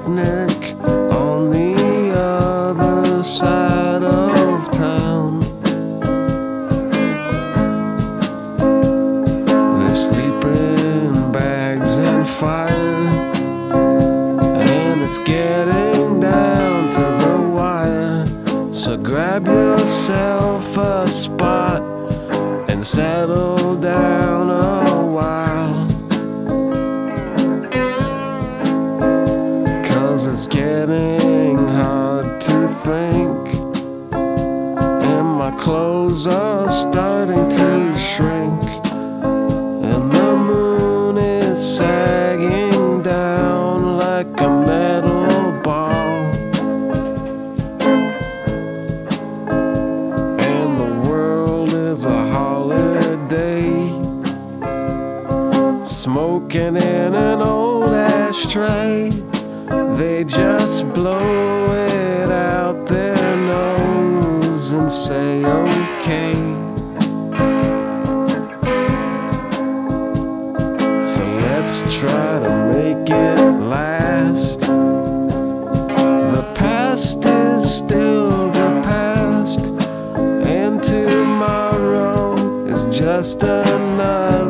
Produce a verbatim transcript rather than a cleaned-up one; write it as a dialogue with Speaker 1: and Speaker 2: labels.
Speaker 1: picnic on the other side of town. They sleep in bags and fire, and it's getting down to the wire. So grab yourself a spot and settle down a while, 'cause it's getting hard to think, and my clothes are starting to shrink, and the moon is sagging down like a metal ball, and the world is a holiday, smoking in an old ashtray. They just blow it out their nose and say okay. So let's try to make it last. The past is still the past, and tomorrow is just another